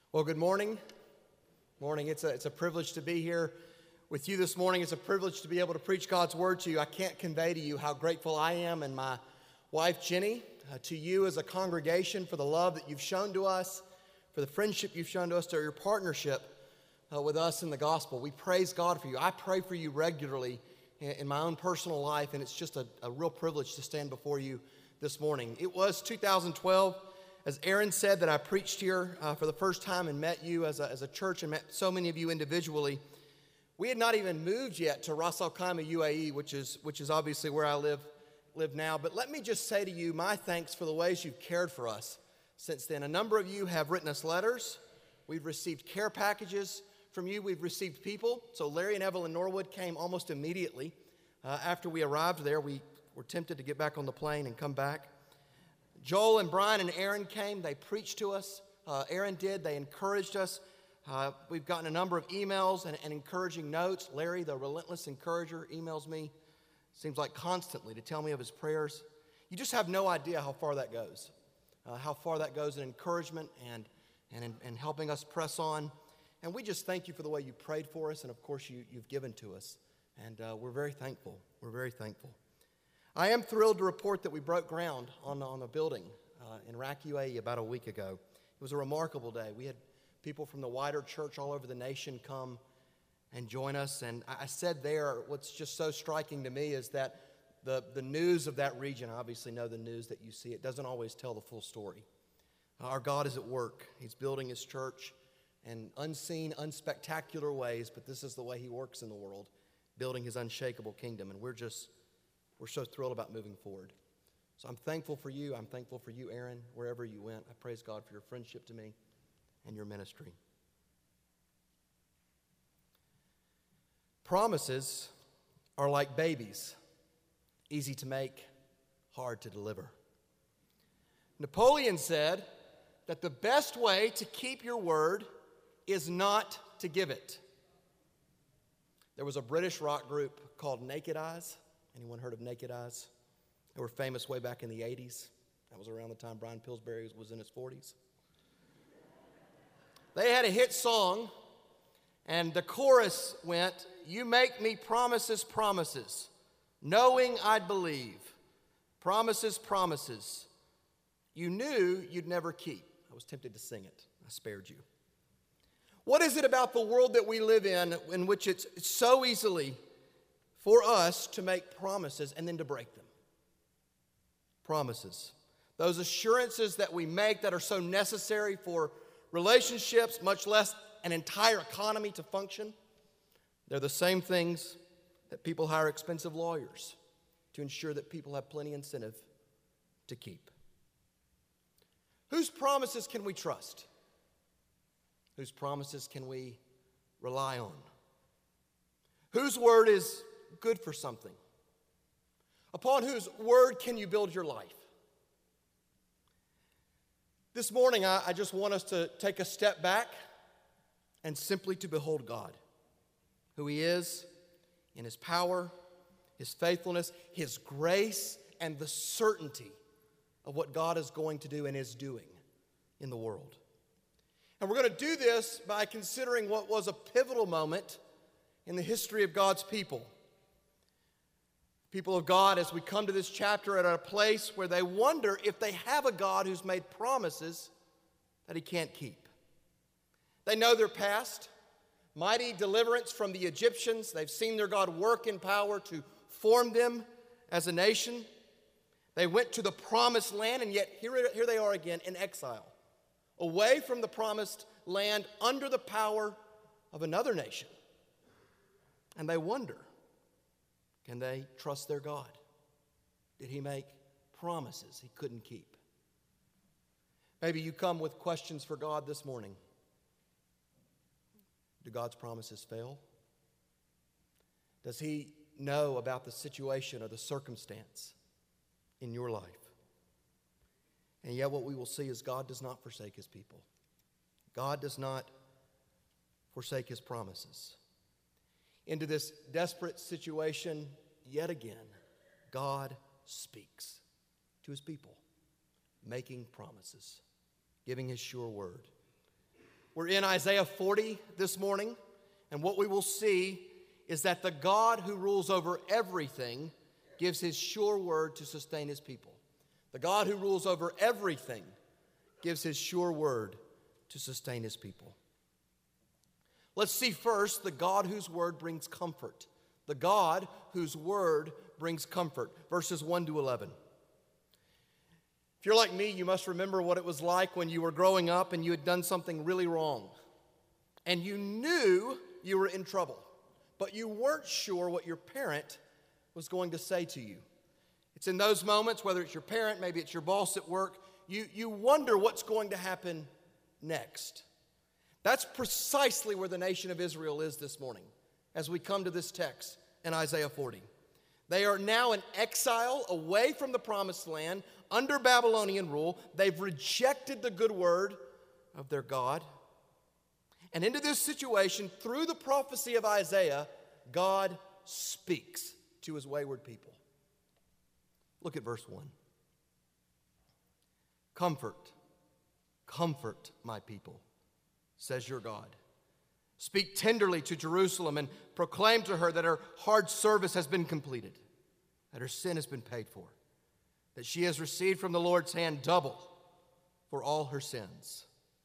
Well, good morning. Morning. It's a privilege to be here with you this morning. It's a privilege to be able to preach God's word to you. I can't convey to you how grateful I am and my wife, Jenny, to you as a congregation for the love that you've shown to us, for the friendship you've shown to us, to your partnership with us in the gospel. We praise God for you. I pray for you regularly in my own personal life, and it's just a real privilege to stand before you this morning. It was 2012. As Aaron said, that I preached here for the first time and met you as a church and met so many of you individually. We had not even moved yet to Ras Al Khaimah, UAE, which is obviously where I live now. But let me just say to you my thanks for the ways you've cared for us since then. A number of you have written us letters. We've received care packages from you. We've received people. So Larry and Evelyn Norwood came almost immediately. After we arrived there, we were tempted to get back on the plane and come back. Joel and Brian and Aaron came. They preached to us. Aaron did. They encouraged us. We've gotten a number of emails and encouraging notes. Larry, the relentless encourager, emails me, seems like constantly, to tell me of his prayers. You just have no idea how far that goes. In encouragement and helping us press on. And we just thank you for the way you prayed for us and, of course, you've given to us. And we're very thankful. We're very thankful. I am thrilled to report that we broke ground on a building in Iraq, UAE about a week ago. It was a remarkable day. We had people from the wider church all over the nation come and join us. And I said there, what's just so striking to me is that the news of that region, I obviously know the news that you see, it doesn't always tell the full story. Our God is at work. He's building His church in unseen, unspectacular ways, but this is the way He works in the world, building His unshakable kingdom. And we're so thrilled about moving forward. So I'm thankful for you. I'm thankful for you, Aaron, wherever you went. I praise God for your friendship to me and your ministry. Promises are like babies, easy to make, hard to deliver. Napoleon said that the best way to keep your word is not to give it. There was a British rock group called Naked Eyes. Anyone heard of Naked Eyes? They were famous way back in the 80s. That was around the time Brian Pillsbury was in his 40s. They had a hit song, and the chorus went, "You make me promises, promises, knowing I'd believe. Promises, promises, you knew you'd never keep." I was tempted to sing it. I spared you. What is it about the world that we live in which it's so easily for us to make promises and then to break them? Promises. Those assurances that we make that are so necessary for relationships, much less an entire economy to function. They're the same things that people hire expensive lawyers to ensure that people have plenty incentive to keep. Whose promises can we trust? Whose promises can we rely on? Whose word is good for something? Upon whose word can you build your life? This morning, I just want us to take a step back and simply to behold God, who He is in His power, His faithfulness, His grace, and the certainty of what God is going to do and is doing in the world. And we're going to do this by considering what was a pivotal moment in the history of God's people. People of God, as we come to this chapter, are at a place where they wonder if they have a God who's made promises that He can't keep. They know their past, mighty deliverance from the Egyptians. They've seen their God work in power to form them as a nation. They went to the promised land, and yet here they are again in exile, away from the promised land, under the power of another nation. And they wonder, can they trust their God? Did He make promises He couldn't keep? Maybe you come with questions for God this morning. Do God's promises fail? Does He know about the situation or the circumstance in your life? And yet what we will see is God does not forsake His people. God does not forsake His promises. Into this desperate situation, yet again, God speaks to His people, making promises, giving His sure word. We're in Isaiah 40 this morning, and what we will see is that the God who rules over everything gives his sure word to sustain his people. The God who rules over everything gives his sure word to sustain his people. Let's see first the God whose word brings comfort. The God whose word brings comfort. Verses 1 to 11. If you're like me, you must remember what it was like when you were growing up and you had done something really wrong. And you knew you were in trouble, but you weren't sure what your parent was going to say to you. It's in those moments, whether it's your parent, maybe it's your boss at work, you wonder what's going to happen next. That's precisely where the nation of Israel is this morning as we come to this text in Isaiah 40. They are now in exile away from the promised land under Babylonian rule. They've rejected the good word of their God. And into this situation, through the prophecy of Isaiah, God speaks to his wayward people. Look at verse 1. Comfort, comfort my people, says your God. Speak tenderly to Jerusalem and proclaim to her that her hard service has been completed, that her sin has been paid for, that she has received from the Lord's hand double for all her sins.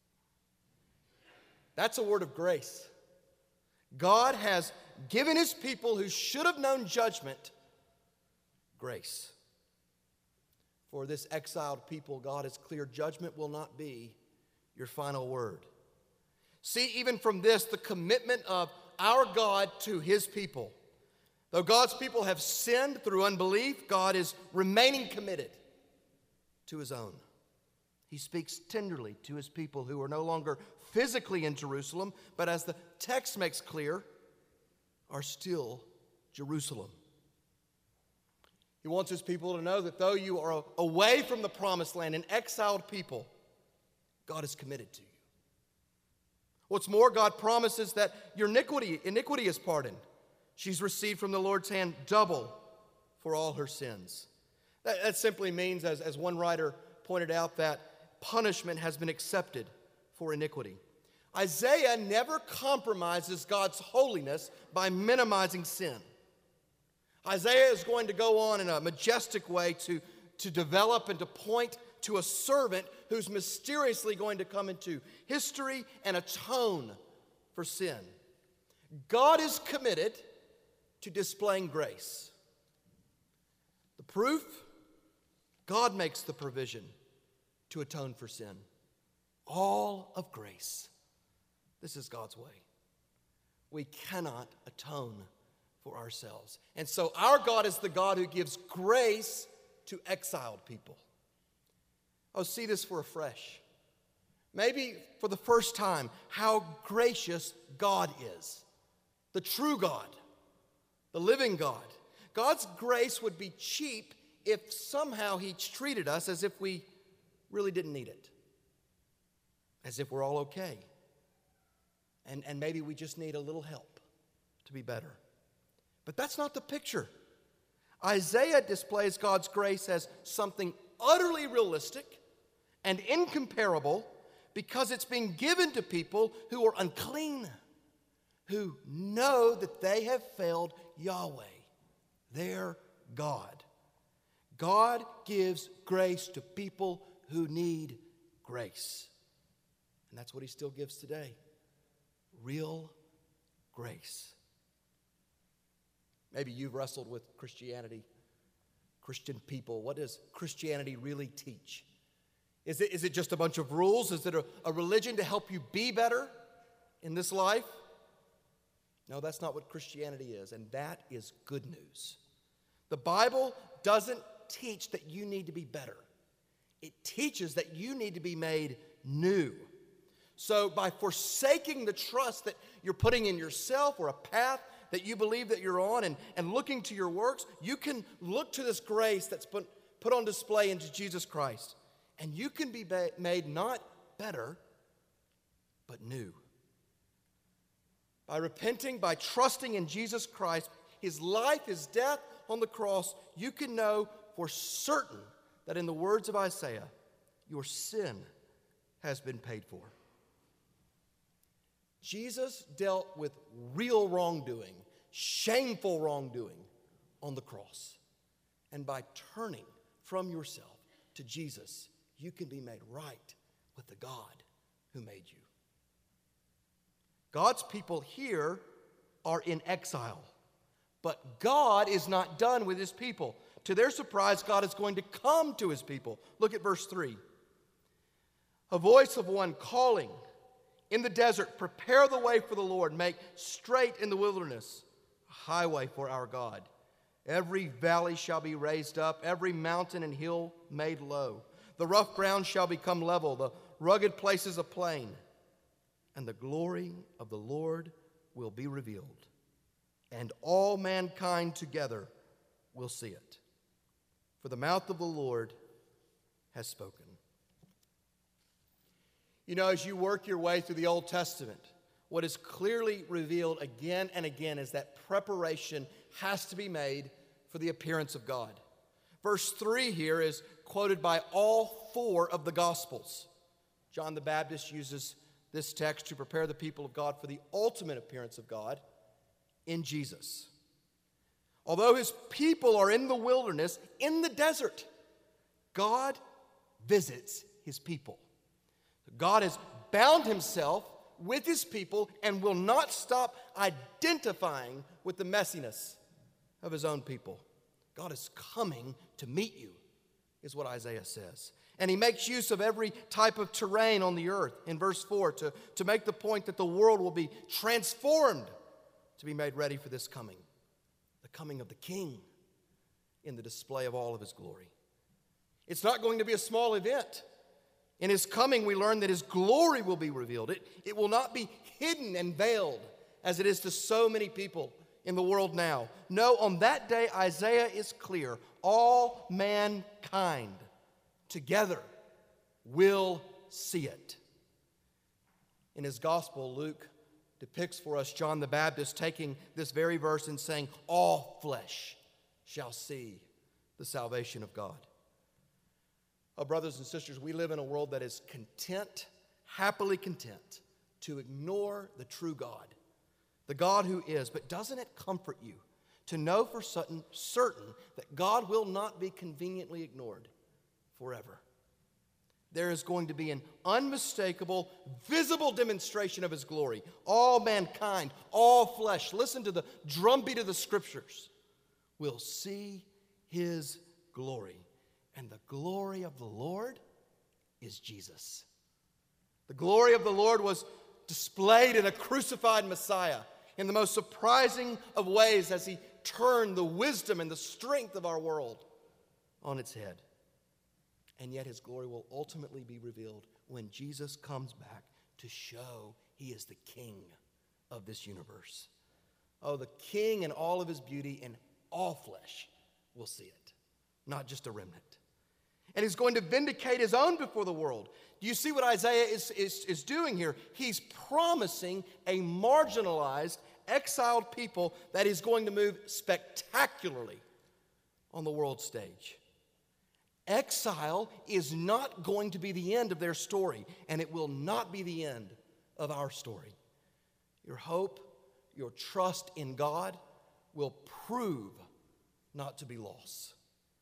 That's a word of grace. God has given his people who should have known judgment grace. For this exiled people, God is clear, judgment will not be your final word. See, even from this, the commitment of our God to his people. Though God's people have sinned through unbelief, God is remaining committed to his own. He speaks tenderly to his people who are no longer physically in Jerusalem, but as the text makes clear, are still Jerusalem. He wants his people to know that though you are away from the promised land, an exiled people, God is committed to you. What's more, God promises that your iniquity is pardoned. She's received from the Lord's hand double for all her sins. That simply means, as one writer pointed out, that punishment has been accepted for iniquity. Isaiah never compromises God's holiness by minimizing sin. Isaiah is going to go on in a majestic way to develop and to point to a servant who's mysteriously going to come into history and atone for sin. God is committed to displaying grace. The proof? God makes the provision to atone for sin. All of grace. This is God's way. We cannot atone for ourselves. And so our God is the God who gives grace to exiled people. Oh, see this for afresh. Maybe for the first time, how gracious God is. The true God, the living God. God's grace would be cheap if somehow he treated us as if we really didn't need it. As if we're all okay. And maybe we just need a little help to be better. But that's not the picture. Isaiah displays God's grace as something utterly realistic and incomparable because it's being given to people who are unclean, who know that they have failed Yahweh, their God. God gives grace to people who need grace. And that's what he still gives today. Real grace. Maybe you've wrestled with Christianity, Christian people. What does Christianity really teach? Is it just a bunch of rules? Is it a religion to help you be better in this life? No, that's not what Christianity is, and that is good news. The Bible doesn't teach that you need to be better. It teaches that you need to be made new. So by forsaking the trust that you're putting in yourself or a path that you believe that you're on and looking to your works, you can look to this grace that's put on display into Jesus Christ. And you can be made not better, but new. By repenting, by trusting in Jesus Christ, his life, his death on the cross, you can know for certain that in the words of Isaiah, your sin has been paid for. Jesus dealt with real wrongdoing, shameful wrongdoing on the cross. And by turning from yourself to Jesus, you can be made right with the God who made you. God's people here are in exile, but God is not done with his people. To their surprise, God is going to come to his people. Look at verse 3. A voice of one calling in the desert, prepare the way for the Lord, make straight in the wilderness a highway for our God. Every valley shall be raised up, every mountain and hill made low. The rough ground shall become level, the rugged places a plain, and the glory of the Lord will be revealed, and all mankind together will see it. For the mouth of the Lord has spoken. You know, as you work your way through the Old Testament, what is clearly revealed again and again is that preparation has to be made for the appearance of God. Verse 3 here is quoted by all four of the Gospels. John the Baptist uses this text to prepare the people of God for the ultimate appearance of God in Jesus. Although his people are in the wilderness, in the desert, God visits his people. God has bound himself with his people and will not stop identifying with the messiness of his own people. God is coming to meet you, is what Isaiah says. And he makes use of every type of terrain on the earth in verse 4 to make the point that the world will be transformed to be made ready for this coming, the coming of the King in the display of all of his glory. It's not going to be a small event. In his coming, we learn that his glory will be revealed. It will not be hidden and veiled as it is to so many people in the world now. No, on that day, Isaiah is clear. All mankind together will see it. In his gospel, Luke depicts for us John the Baptist taking this very verse and saying, all flesh shall see the salvation of God. Oh, brothers and sisters, we live in a world that is content, happily content, to ignore the true God, the God who is. But doesn't it comfort you to know for certain that God will not be conveniently ignored forever? There is going to be an unmistakable, visible demonstration of his glory. All mankind, all flesh, listen to the drumbeat of the Scriptures, will see his glory. And the glory of the Lord is Jesus. The glory of the Lord was displayed in a crucified Messiah in the most surprising of ways as he turned the wisdom and the strength of our world on its head. And yet his glory will ultimately be revealed when Jesus comes back to show he is the King of this universe. Oh, the King in all of his beauty, and all flesh will see it, not just a remnant. And he's going to vindicate his own before the world. Do you see what Isaiah is doing here? He's promising a marginalized, exiled people that is going to move spectacularly on the world stage. Exile is not going to be the end of their story, and it will not be the end of our story. Your hope, your trust in God will prove not to be lost.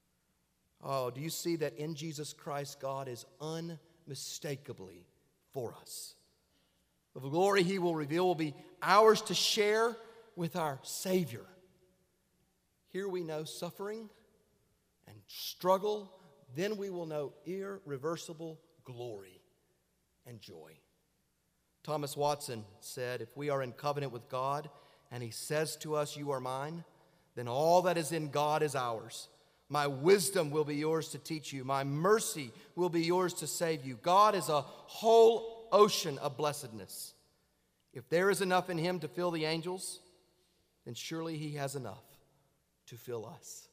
Oh, do you see that in Jesus Christ, God is unmistakably for us? The glory he will reveal will be ours to share with our Savior. Here we know suffering and struggle. Then we will know irreversible glory and joy. Thomas Watson said, if we are in covenant with God and he says to us, you are mine, then all that is in God is ours. My wisdom will be yours to teach you. My mercy will be yours to save you. God is a whole ocean of blessedness. If there is enough in him to fill the angels, then surely he has enough to fill us.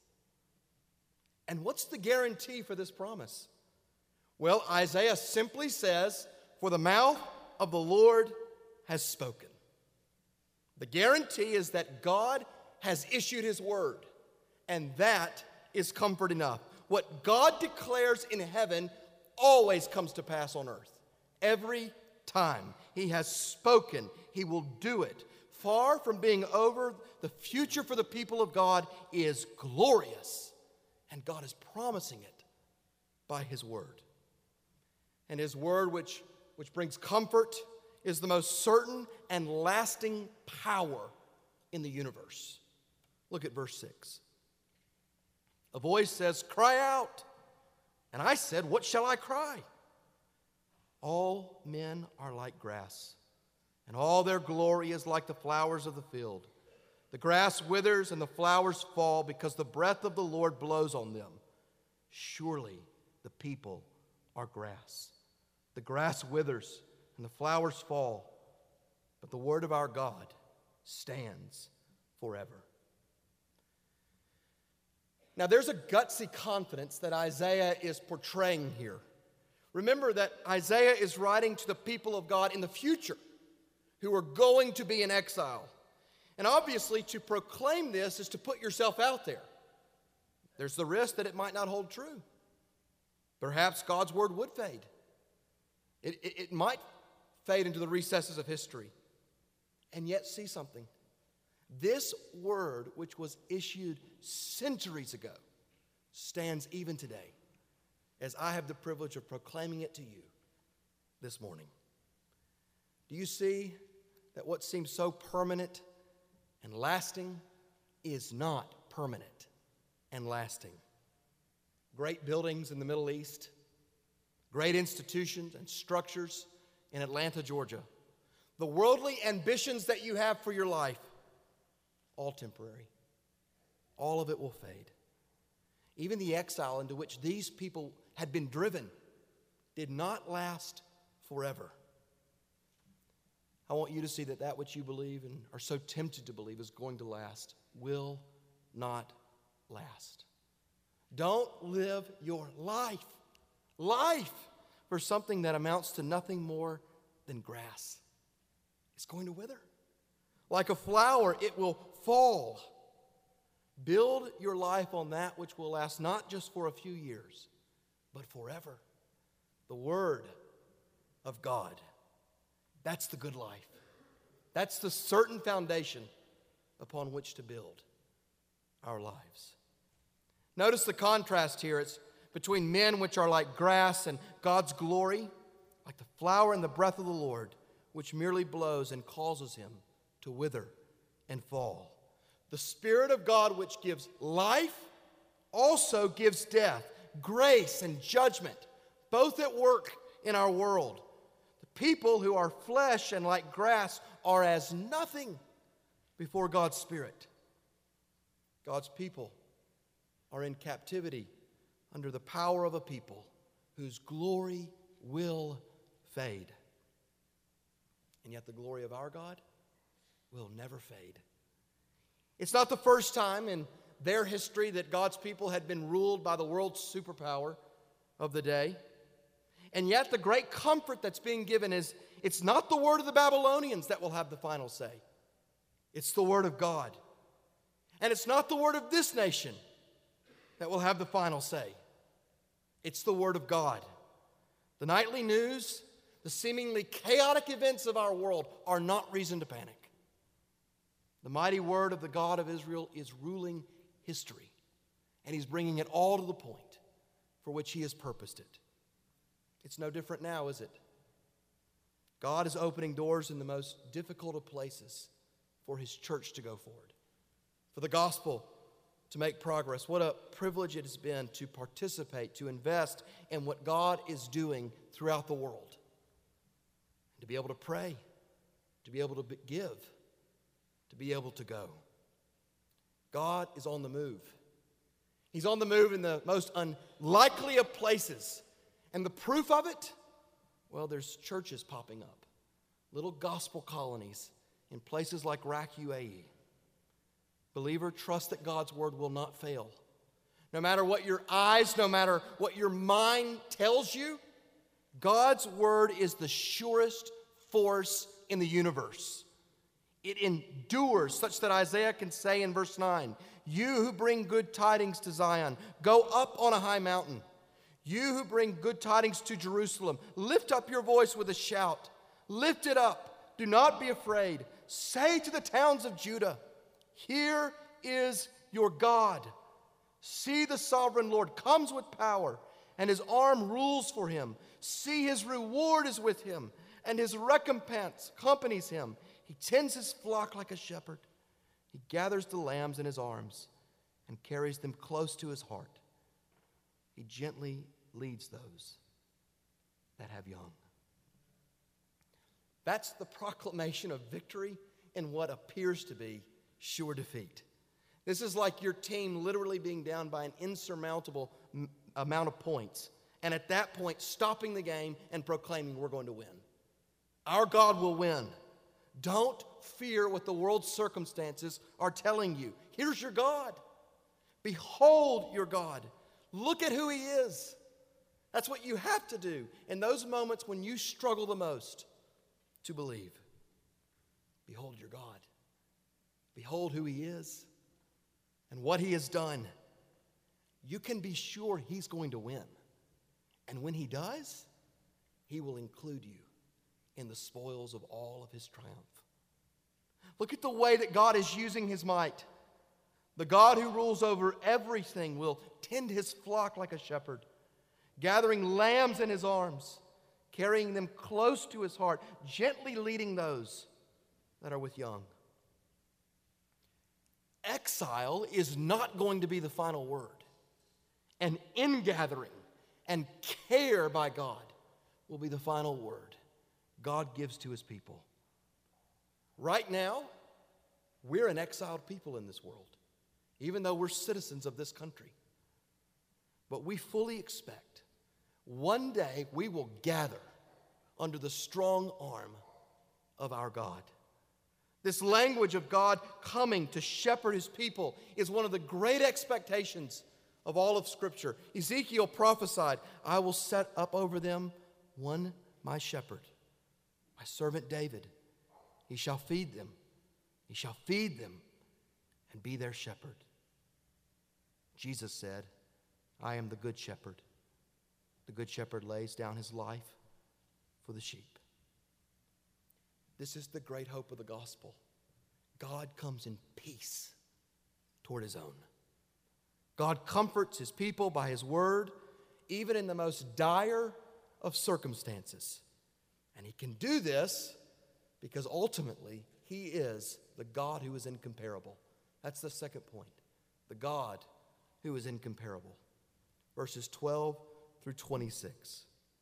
And what's the guarantee for this promise? Well, Isaiah simply says, for the mouth of the Lord has spoken. The guarantee is that God has issued his word, and that is comfort enough. What God declares in heaven always comes to pass on earth, every time. He has spoken. He will do it. Far from being over, the future for the people of God is glorious. And God is promising it by His word. And His word, which brings comfort, is the most certain and lasting power in the universe. Look at verse 6. A voice says, "Cry out." And I said, "What shall I cry?" All men are like grass, and all their glory is like the flowers of the field. The grass withers and the flowers fall because the breath of the Lord blows on them. Surely the people are grass. The grass withers and the flowers fall, but the word of our God stands forever. Now, there's a gutsy confidence that Isaiah is portraying here. Remember that Isaiah is writing to the people of God in the future who are going to be in exile. And obviously, to proclaim this is to put yourself out there. There's the risk that it might not hold true. Perhaps God's word would fade. It might fade into the recesses of history. And yet, see something. This word, which was issued centuries ago, stands even today, as I have the privilege of proclaiming it to you this morning. Do you see that what seems so permanent and lasting is not permanent and lasting? Great buildings in the Middle East, great institutions and structures in Atlanta, Georgia, the worldly ambitions that you have for your life, all temporary. All of it will fade. Even the exile into which these people had been driven did not last forever. I want you to see that which you believe and are so tempted to believe is going to last will not last. Don't live your life for something that amounts to nothing more than grass. It's going to wither. Like a flower, it will fall. Build your life on that which will last not just for a few years, but forever. The Word of God. That's the good life. That's the certain foundation upon which to build our lives. Notice the contrast here. It's between men which are like grass and God's glory, like the flower and the breath of the Lord, which merely blows and causes him to wither and fall. The Spirit of God, which gives life, also gives death, grace and judgment, both at work in our world. The people who are flesh and like grass are as nothing before God's Spirit. God's people are in captivity under the power of a people whose glory will fade. And yet the glory of our God will never fade. It's not the first time in their history that God's people had been ruled by the world's superpower of the day. And yet the great comfort that's being given is it's not the word of the Babylonians that will have the final say. It's the word of God. And it's not the word of this nation that will have the final say. It's the word of God. The nightly news, the seemingly chaotic events of our world are not reason to panic. The mighty word of the God of Israel is ruling history, and he's bringing it all to the point for which he has purposed it. It's no different now, is it? God is opening doors in the most difficult of places for his church to go forward, for the gospel to make progress. What a privilege it has been to participate, to invest in what God is doing throughout the world, and to be able to pray, to be able to give, to be able to go. God is on the move. He's on the move in the most unlikely of places. And the proof of it? Well, there's churches popping up, little gospel colonies in places like Iraq, UAE. Believer, trust that God's word will not fail. No matter what your eyes, no matter what your mind tells you, God's word is the surest force in the universe. It endures, such that Isaiah can say in verse 9, "You who bring good tidings to Zion, go up on a high mountain. You who bring good tidings to Jerusalem, lift up your voice with a shout. Lift it up. Do not be afraid. Say to the towns of Judah, here is your God. See, the sovereign Lord comes with power, and his arm rules for him. See, his reward is with him, and his recompense accompanies him. He tends his flock like a shepherd. He gathers the lambs in his arms and carries them close to his heart. He gently leads those that have young. That's the proclamation of victory in what appears to be sure defeat. This is like your team literally being down by an insurmountable amount of points, and at that point stopping the game and proclaiming, we're going to win. Our God will win. Don't fear what the world's circumstances are telling you. Here's your God. Behold your God. Look at who he is. That's what you have to do in those moments when you struggle the most to believe. Behold your God. Behold who he is and what he has done. You can be sure he's going to win. And when he does, he will include you in the spoils of all of his triumph. Look at the way that God is using his might. The God who rules over everything will tend his flock like a shepherd, gathering lambs in his arms, carrying them close to his heart, gently leading those that are with young. Exile is not going to be the final word. And ingathering and care by God will be the final word God gives to his people. Right now, we're an exiled people in this world, even though we're citizens of this country. But we fully expect one day we will gather under the strong arm of our God. This language of God coming to shepherd his people is one of the great expectations of all of Scripture. Ezekiel prophesied, I will set up over them one my shepherd, my servant David. He shall feed them. He shall feed them and be their shepherd. Jesus said, I am the good shepherd. The good shepherd lays down his life for the sheep. This is the great hope of the gospel. God comes in peace toward his own. God comforts his people by his word, even in the most dire of circumstances. And he can do this because ultimately he is the God who is incomparable. That's the second point. The God who is incomparable. Verses 12 through 26.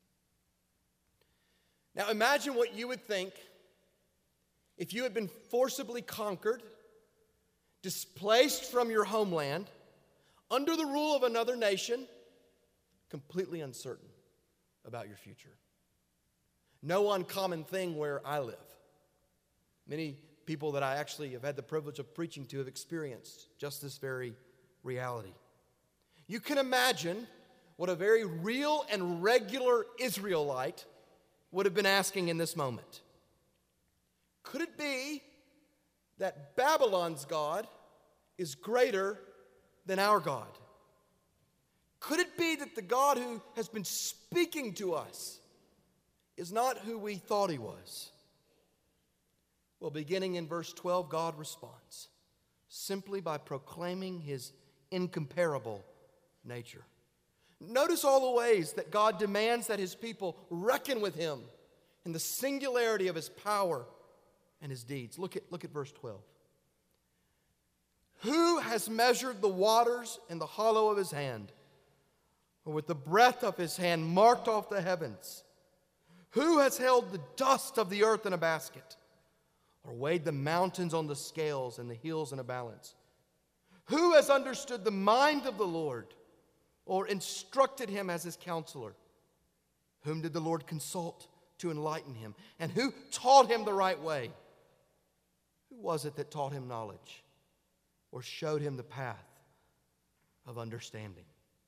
Now imagine what you would think if you had been forcibly conquered, displaced from your homeland, under the rule of another nation, completely uncertain about your future. No uncommon thing where I live. Many people that I actually have had the privilege of preaching to have experienced just this very reality. You can imagine what a very real and regular Israelite would have been asking in this moment. Could it be that Babylon's God is greater than our God? Could it be that the God who has been speaking to us is not who we thought he was? Well, beginning in verse 12, God responds simply by proclaiming his incomparable nature. Notice all the ways that God demands that his people reckon with him in the singularity of his power and his deeds. Look at verse 12. Who has measured the waters in the hollow of his hand, or with the breadth of his hand marked off the heavens? Who has held the dust of the earth in a basket, or weighed the mountains on the scales and the hills in a balance? Who has understood the mind of the Lord, or instructed him as his counselor? Whom did the Lord consult to enlighten him? And who taught him the right way? Who was it that taught him knowledge, or showed him the path of understanding?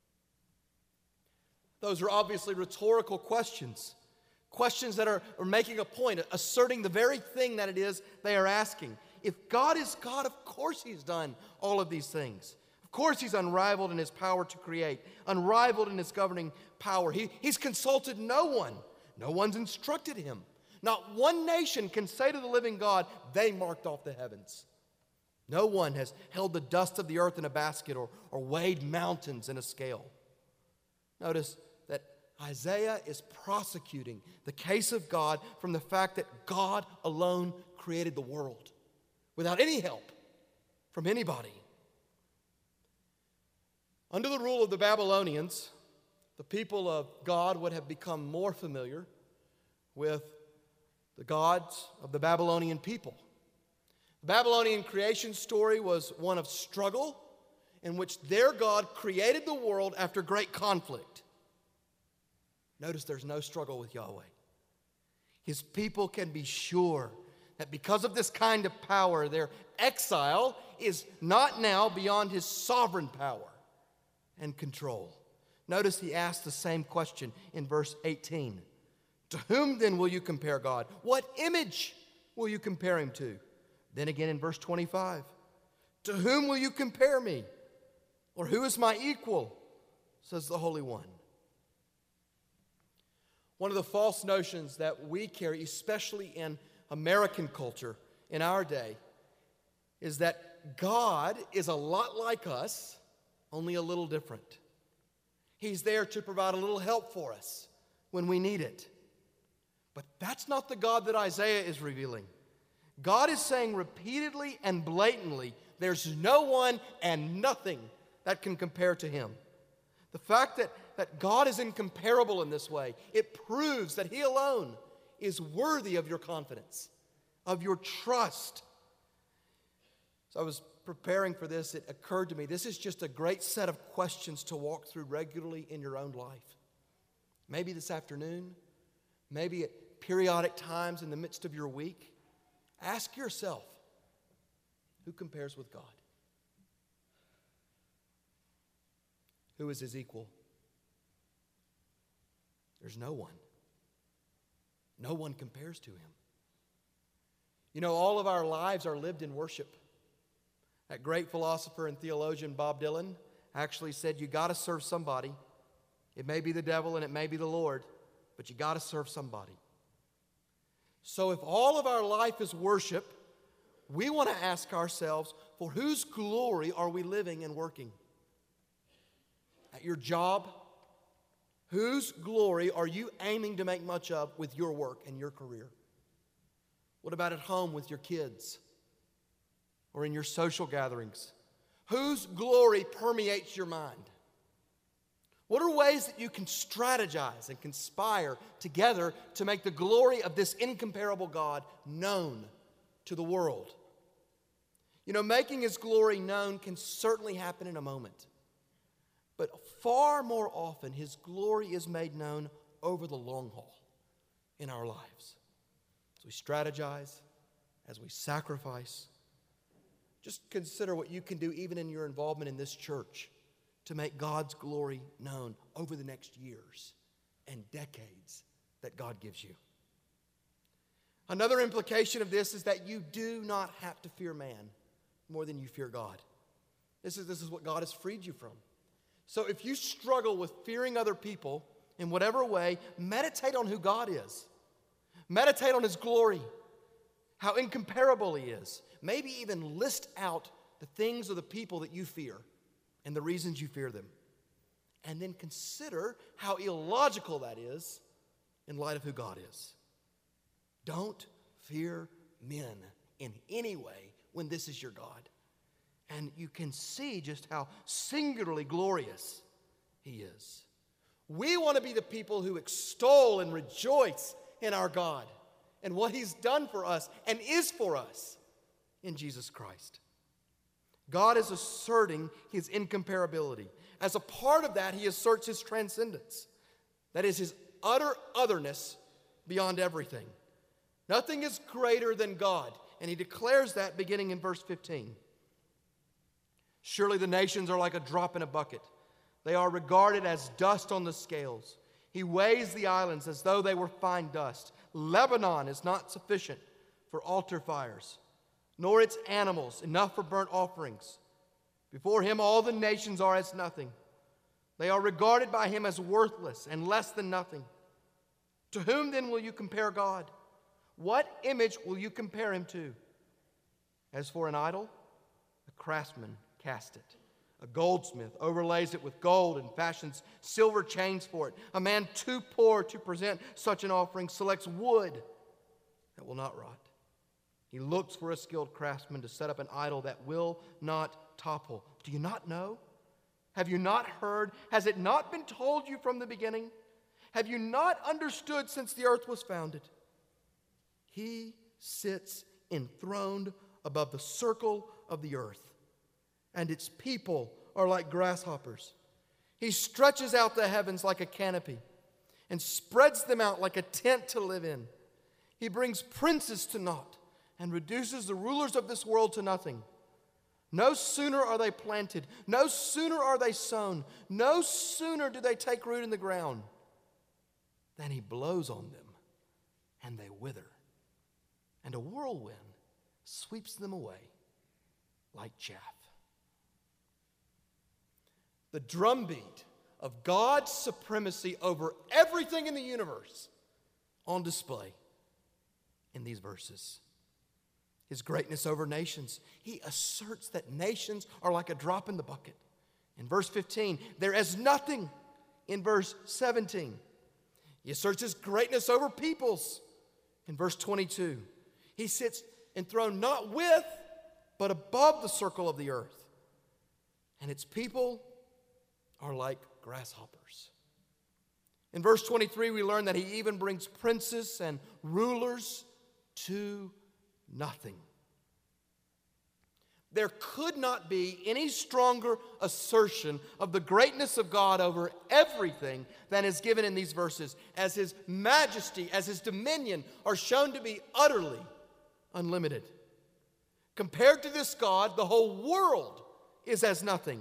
Those are obviously rhetorical questions. Questions that are making a point, asserting the very thing that it is they are asking. If God is God, of course he's done all of these things. Of course he's unrivaled in his power to create, unrivaled in his governing power. He's consulted no one. No one's instructed him. Not one nation can say to the living God, they marked off the heavens. No one has held the dust of the earth in a basket or weighed mountains in a scale. Notice that Isaiah is prosecuting the case of God from the fact that God alone created the world without any help from anybody. Under the rule of the Babylonians, the people of God would have become more familiar with the gods of the Babylonian people. The Babylonian creation story was one of struggle in which their God created the world after great conflict. Notice there's no struggle with Yahweh. His people can be sure that because of this kind of power, their exile is not now beyond his sovereign power and control. Notice he asks the same question in verse 18. To whom then will you compare God? What image will you compare him to? Then again in verse 25. To whom will you compare me? Or who is my equal? Says the Holy One. One of the false notions that we carry, especially in American culture in our day, is that God is a lot like us, only a little different. He's there to provide a little help for us when we need it. But that's not the God that Isaiah is revealing. God is saying repeatedly and blatantly, there's no one and nothing that can compare to him. The fact that God is incomparable in this way, it proves that he alone is worthy of your confidence, of your trust. So I was preparing for this, it occurred to me, this is just a great set of questions to walk through regularly in your own life. Maybe this afternoon, maybe at periodic times in the midst of your week. Ask yourself, who compares with God? Who is his equal? There's no one. No one compares to him. You know, all of our lives are lived in worship. That great philosopher and theologian Bob Dylan actually said, you got to serve somebody. It may be the devil and it may be the Lord, but you got to serve somebody. So if all of our life is worship, we want to ask ourselves, for whose glory are we living and working? At your job, whose glory are you aiming to make much of with your work and your career? What about at home with your kids or in your social gatherings? Whose glory permeates your mind? What are ways that you can strategize and conspire together to make the glory of this incomparable God known to the world? You know, making his glory known can certainly happen in a moment. But far more often, his glory is made known over the long haul in our lives. As we strategize, as we sacrifice, just consider what you can do even in your involvement in this church to make God's glory known over the next years and decades that God gives you. Another implication of this is that you do not have to fear man more than you fear God. This is what God has freed you from. So if you struggle with fearing other people in whatever way, meditate on who God is. Meditate on his glory, how incomparable he is. Maybe even list out the things or the people that you fear and the reasons you fear them. And then consider how illogical that is in light of who God is. Don't fear men in any way when this is your God. And you can see just how singularly glorious he is. We want to be the people who extol and rejoice in our God and what he's done for us and is for us in Jesus Christ. God is asserting his incomparability. As a part of that, he asserts his transcendence. That is his utter otherness beyond everything. Nothing is greater than God. And he declares that beginning in verse 15. Surely the nations are like a drop in a bucket. They are regarded as dust on the scales. He weighs the islands as though they were fine dust. Lebanon is not sufficient for altar fires, nor its animals enough for burnt offerings. Before him all the nations are as nothing. They are regarded by him as worthless and less than nothing. To whom then will you compare God? What image will you compare him to? As for an idol, a craftsman cast it. A goldsmith overlays it with gold and fashions silver chains for it. A man too poor to present such an offering selects wood that will not rot. He looks for a skilled craftsman to set up an idol that will not topple. Do you not know? Have you not heard? Has it not been told you from the beginning? Have you not understood since the earth was founded? He sits enthroned above the circle of the earth, and its people are like grasshoppers. He stretches out the heavens like a canopy and spreads them out like a tent to live in. He brings princes to naught and reduces the rulers of this world to nothing. No sooner are they planted, no sooner are they sown, no sooner do they take root in the ground than he blows on them and they wither, and a whirlwind sweeps them away like chaff. The drumbeat of God's supremacy over everything in the universe on display in these verses. His greatness over nations. He asserts that nations are like a drop in the bucket. In verse 15, there is nothing. In verse 17, he asserts his greatness over peoples. In verse 22, he sits enthroned not with, but above the circle of the earth. And its people are like grasshoppers. In verse 23, we learn that he even brings princes and rulers to nothing. There could not be any stronger assertion of the greatness of God over everything than is given in these verses, as his majesty, as his dominion are shown to be utterly unlimited. Compared to this God, the whole world is as nothing.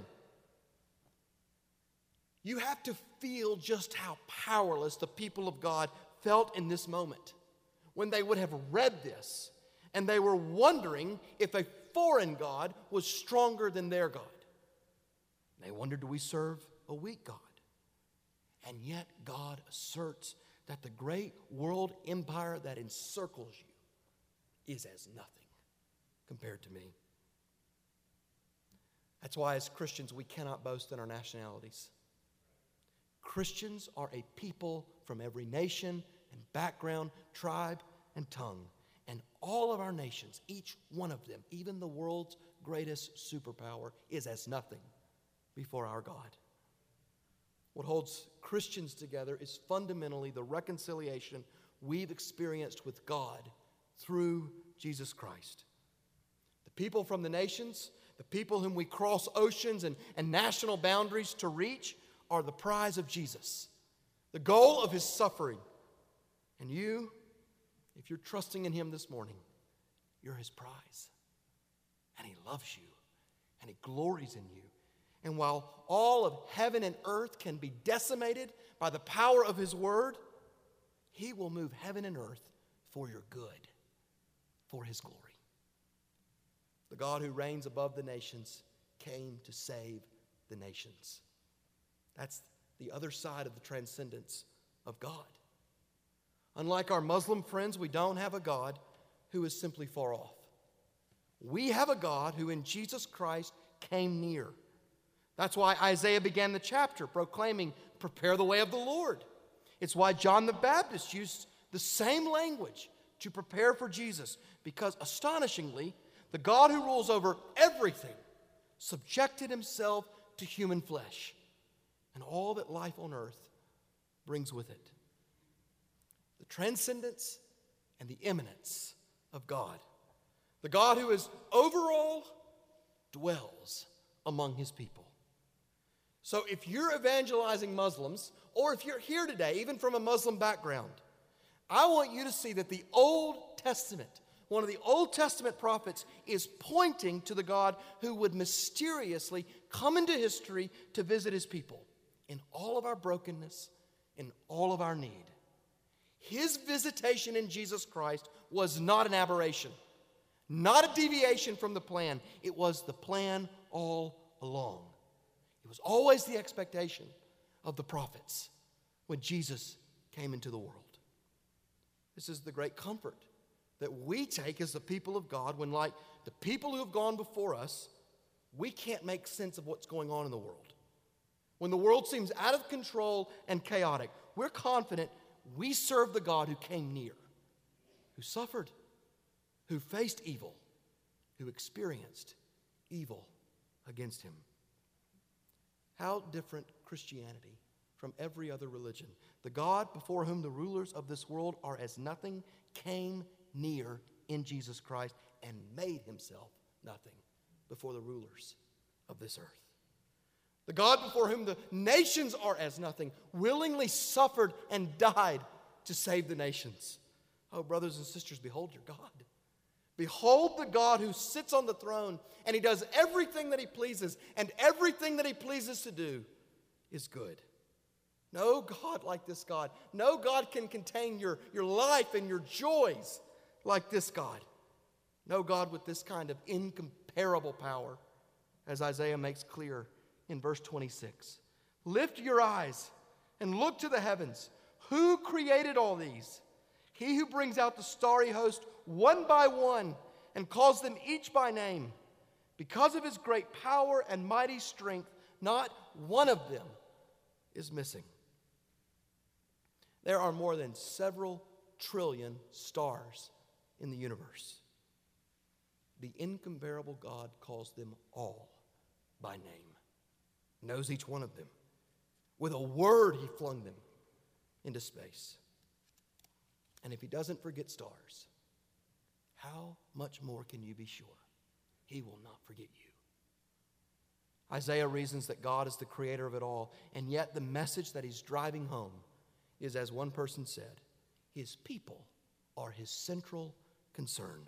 You have to feel just how powerless the people of God felt in this moment when they would have read this and they were wondering if a foreign God was stronger than their God. They wondered, do we serve a weak God? And yet God asserts that the great world empire that encircles you is as nothing compared to me. That's why as Christians we cannot boast in our nationalities. Christians are a people from every nation and background, tribe and tongue. And all of our nations, each one of them, even the world's greatest superpower, is as nothing before our God. What holds Christians together is fundamentally the reconciliation we've experienced with God through Jesus Christ. The people from the nations, the people whom we cross oceans and national boundaries to reach, are the prize of Jesus, the goal of his suffering. And you, if you're trusting in him this morning, you're his prize. And he loves you, and he glories in you. And while all of heaven and earth can be decimated by the power of his word, he will move heaven and earth for your good, for his glory. The God who reigns above the nations came to save the nations. That's the other side of the transcendence of God. Unlike our Muslim friends, we don't have a God who is simply far off. We have a God who in Jesus Christ came near. That's why Isaiah began the chapter proclaiming, "Prepare the way of the Lord." It's why John the Baptist used the same language to prepare for Jesus, because astonishingly, the God who rules over everything subjected himself to human flesh and all that life on earth brings with it. The transcendence and the immanence of God. The God who is over all dwells among his people. So if you're evangelizing Muslims, or if you're here today, even from a Muslim background, I want you to see that the Old Testament, one of the Old Testament prophets, is pointing to the God who would mysteriously come into history to visit his people in all of our brokenness, in all of our need. His visitation in Jesus Christ was not an aberration, not a deviation from the plan. It was the plan all along. It was always the expectation of the prophets when Jesus came into the world. This is the great comfort that we take as the people of God when, like the people who have gone before us, we can't make sense of what's going on in the world. When the world seems out of control and chaotic, we're confident we serve the God who came near, who suffered, who faced evil, who experienced evil against him. How different Christianity from every other religion. The God before whom the rulers of this world are as nothing came near in Jesus Christ and made himself nothing before the rulers of this earth. The God before whom the nations are as nothing willingly suffered and died to save the nations. Oh, brothers and sisters, behold your God. Behold the God who sits on the throne, and he does everything that he pleases, and everything that he pleases to do is good. No God like this God. No God can contain your life and your joys like this God. No God with this kind of incomparable power, as Isaiah makes clear in verse 26. Lift your eyes and look to the heavens. Who created all these? He who brings out the starry host one by one and calls them each by name. Because of his great power and mighty strength, not one of them is missing. There are more than several trillion stars in the universe. The incomparable God calls them all by name, knows each one of them. With a word, he flung them into space. And if he doesn't forget stars, how much more can you be sure he will not forget you? Isaiah reasons that God is the creator of it all, and yet the message that he's driving home is, as one person said, his people are his central concern.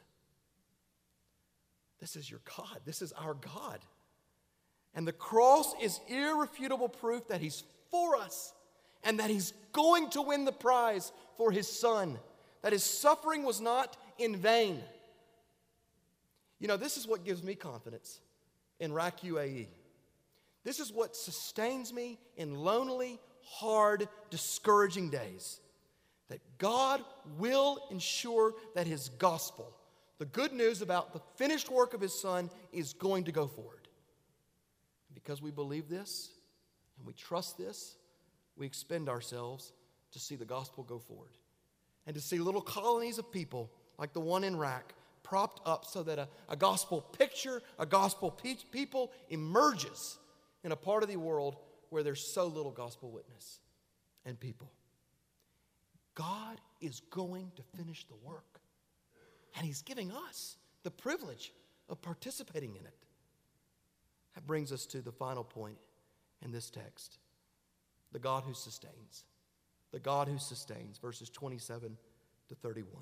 This is your God. This is our God. And the cross is irrefutable proof that he's for us and that he's going to win the prize for his son, that his suffering was not in vain. You know, this is what gives me confidence in RAC UAE. This is what sustains me in lonely, hard, discouraging days. That God will ensure that his gospel, the good news about the finished work of his son, is going to go forward. Because we believe this and we trust this, we expend ourselves to see the gospel go forward. And to see little colonies of people like the one in Iraq propped up so that a gospel picture, a gospel people emerges in a part of the world where there's so little gospel witness and people. God is going to finish the work. And he's giving us the privilege of participating in it. That brings us to the final point in this text. The God who sustains. The God who sustains, verses 27 to 31.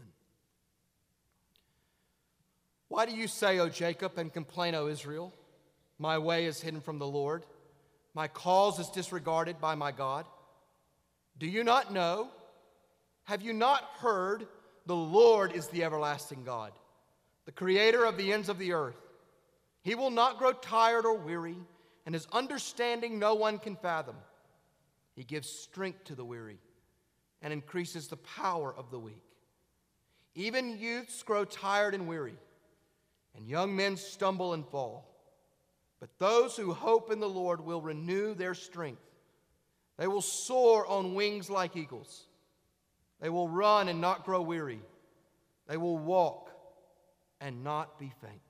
Why do you say, O Jacob, and complain, O Israel? My way is hidden from the Lord. My cause is disregarded by my God. Do you not know? Have you not heard? The Lord is the everlasting God, the creator of the ends of the earth. He will not grow tired or weary, and his understanding no one can fathom. He gives strength to the weary and increases the power of the weak. Even youths grow tired and weary, and young men stumble and fall. But those who hope in the Lord will renew their strength. They will soar on wings like eagles. They will run and not grow weary. They will walk and not be faint.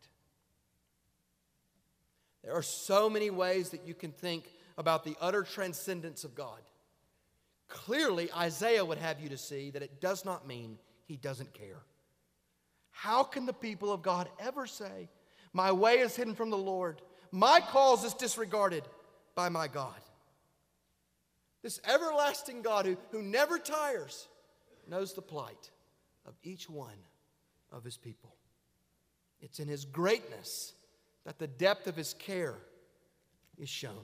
There are so many ways that you can think about the utter transcendence of God. Clearly, Isaiah would have you to see that it does not mean he doesn't care. How can the people of God ever say, my way is hidden from the Lord, my cause is disregarded by my God? This everlasting God who never tires knows the plight of each one of his people. It's in his greatness that the depth of his care is shown.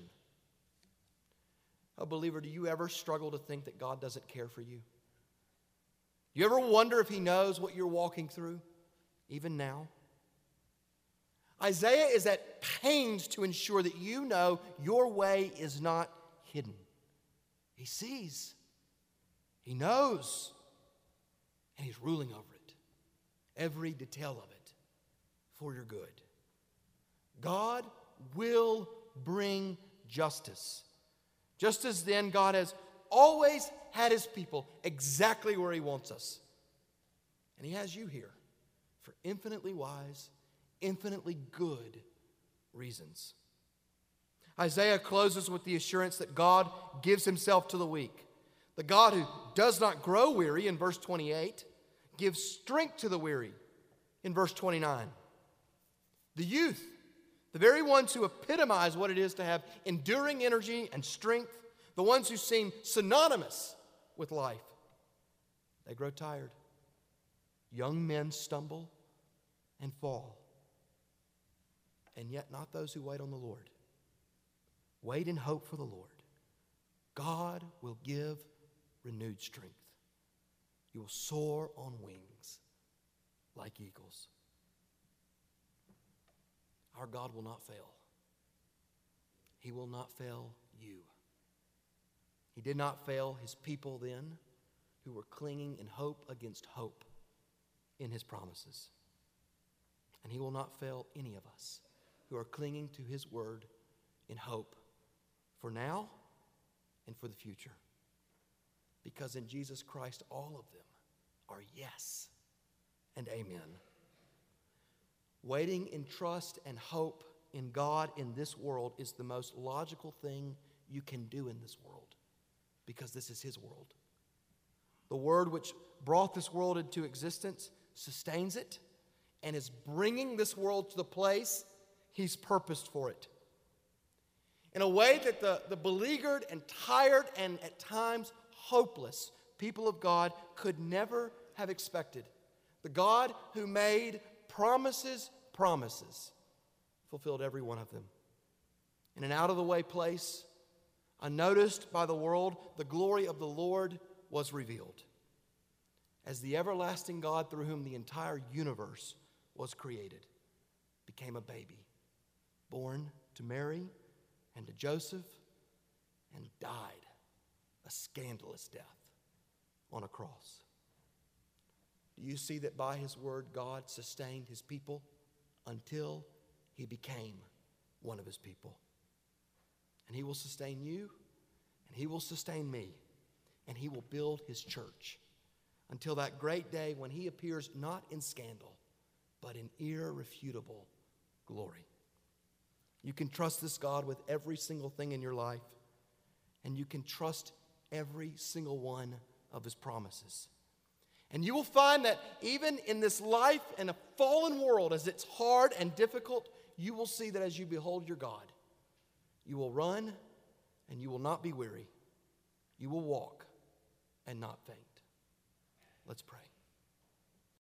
Oh, believer, do you ever struggle to think that God doesn't care for you? Do you ever wonder if he knows what you're walking through, even now? Isaiah is at pains to ensure that you know your way is not hidden. He sees, he knows, and he's ruling over it. every detail of it for your good. God will bring justice. Just as then, God has always had his people exactly where he wants us. And he has you here for infinitely wise, infinitely good reasons. Isaiah closes with the assurance that God gives himself to the weak. The God who does not grow weary, in verse 28, gives strength to the weary, in verse 29. The youth, the very ones who epitomize what it is to have enduring energy and strength, the ones who seem synonymous with life, they grow tired. Young men stumble and fall. And yet not those who wait on the Lord. Wait in hope for the Lord. God will give renewed strength. You will soar on wings like eagles. Our God will not fail. He will not fail you. He did not fail his people then, who were clinging in hope against hope in his promises. And he will not fail any of us who are clinging to his word in hope for now and for the future. Because in Jesus Christ, all of them are yes and amen. Waiting in trust and hope in God in this world is the most logical thing you can do in this world, because this is his world. The word which brought this world into existence sustains it and is bringing this world to the place he's purposed for it. In a way that the beleaguered and tired and at times hopeless people of God could never have expected. The God who made promises, fulfilled every one of them. In an out-of-the-way place, unnoticed by the world, the glory of the Lord was revealed as the everlasting God through whom the entire universe was created became a baby, born to Mary and to Joseph, and died a scandalous death on a cross. Do you see that by his word God sustained his people until he became one of his people? And he will sustain you, and he will sustain me, and he will build his church until that great day when he appears not in scandal, but in irrefutable glory. You can trust this God with every single thing in your life, and you can trust every single one of his promises. And you will find that even in this life and a fallen world, as it's hard and difficult, you will see that as you behold your God, you will run and you will not be weary. You will walk and not faint. Let's pray.